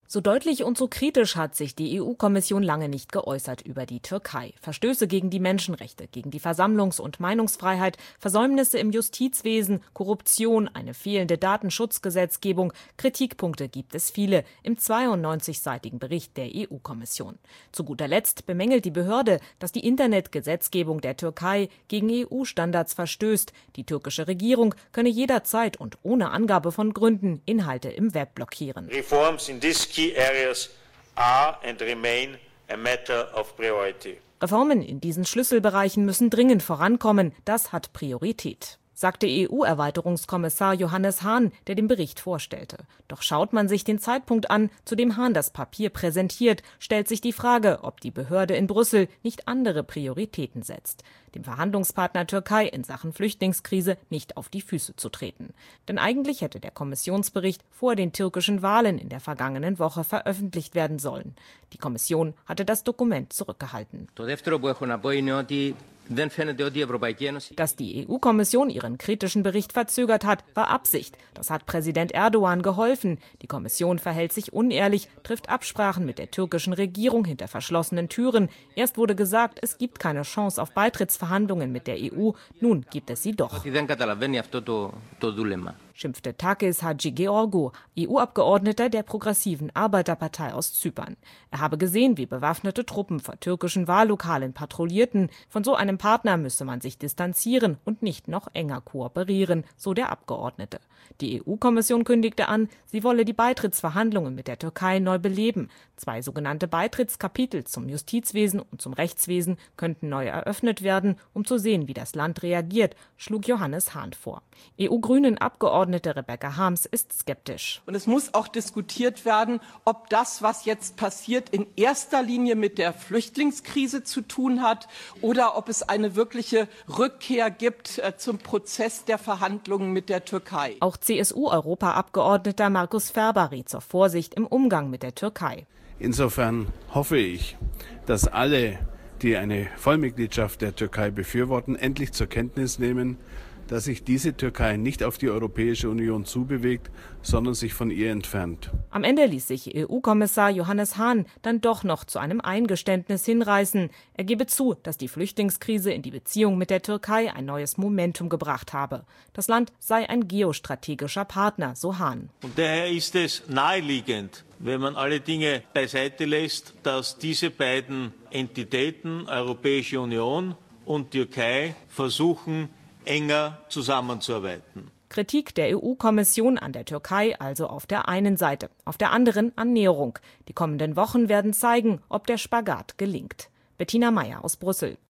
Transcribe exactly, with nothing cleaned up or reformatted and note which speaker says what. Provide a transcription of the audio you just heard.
Speaker 1: So deutlich und so kritisch hat sich die E U-Kommission lange nicht geäußert über die Türkei. Verstöße gegen die Menschenrechte, gegen die Versammlungs- und Meinungsfreiheit, Versäumnisse im Justizwesen, Korruption, eine fehlende Datenschutzgesetzgebung. Kritikpunkte gibt es viele im zweiundneunzigseitigen Bericht der E U-Kommission. Zu guter Letzt bemängelt die Behörde, dass die Internetgesetzgebung der Türkei gegen E U-Standards verstößt. Die türkische Regierung könne jederzeit und ohne Angabe von Gründen Inhalte im Web blockieren.
Speaker 2: Reforms in this key areas are and remain a matter of priority.
Speaker 1: Reformen in diesen Schlüsselbereichen müssen dringend vorankommen. Das hat Priorität, sagte E U-Erweiterungskommissar Johannes Hahn, der den Bericht vorstellte. Doch schaut man sich den Zeitpunkt an, zu dem Hahn das Papier präsentiert, stellt sich die Frage, ob die Behörde in Brüssel nicht andere Prioritäten setzt, dem Verhandlungspartner Türkei in Sachen Flüchtlingskrise nicht auf die Füße zu treten. Denn eigentlich hätte der Kommissionsbericht vor den türkischen Wahlen in der vergangenen Woche veröffentlicht werden sollen. Die Kommission hatte das Dokument zurückgehalten. Dass die E U-Kommission ihren kritischen Bericht verzögert hat, war Absicht. Das hat Präsident Erdogan geholfen. Die Kommission verhält sich unehrlich, trifft Absprachen mit der türkischen Regierung hinter verschlossenen Türen. Erst wurde gesagt, es gibt keine Chance auf Beitrittsverhandlungen mit der E U. Nun gibt es sie doch, schimpfte Takis Hadjigeorgiou, E U-Abgeordneter der Progressiven Arbeiterpartei aus Zypern. Er habe gesehen, wie bewaffnete Truppen vor türkischen Wahllokalen patrouillierten. Von so einem Partner müsse man sich distanzieren und nicht noch enger kooperieren, so der Abgeordnete. Die E U-Kommission kündigte an, sie wolle die Beitrittsverhandlungen mit der Türkei neu beleben. Zwei sogenannte Beitrittskapitel zum Justizwesen und zum Rechtswesen könnten neu eröffnet werden, um zu sehen, wie das Land reagiert, schlug Johannes Hahn vor. E U-Grünen-Abgeordnete Rebecca Harms ist skeptisch.
Speaker 3: Und es muss auch diskutiert werden, ob das, was jetzt passiert, in erster Linie mit der Flüchtlingskrise zu tun hat oder ob es eine wirkliche Rückkehr gibt äh, zum Prozess der Verhandlungen mit der Türkei.
Speaker 1: Auch C S U-Europaabgeordneter Markus Ferber rät zur Vorsicht im Umgang mit der Türkei.
Speaker 4: Insofern hoffe ich, dass alle, die eine Vollmitgliedschaft der Türkei befürworten, endlich zur Kenntnis nehmen, dass sich diese Türkei nicht auf die Europäische Union zubewegt, sondern sich von ihr entfernt.
Speaker 1: Am Ende ließ sich E U-Kommissar Johannes Hahn dann doch noch zu einem Eingeständnis hinreißen. Er gebe zu, dass die Flüchtlingskrise in die Beziehung mit der Türkei ein neues Momentum gebracht habe. Das Land sei ein geostrategischer Partner, so Hahn.
Speaker 2: Und daher ist es naheliegend, wenn man alle Dinge beiseite lässt, dass diese beiden Entitäten, Europäische Union und Türkei, versuchen, enger zusammenzuarbeiten.
Speaker 1: Kritik der E U-Kommission an der Türkei also auf der einen Seite, auf der anderen Annäherung. Die kommenden Wochen werden zeigen, ob der Spagat gelingt. Bettina Meyer aus Brüssel.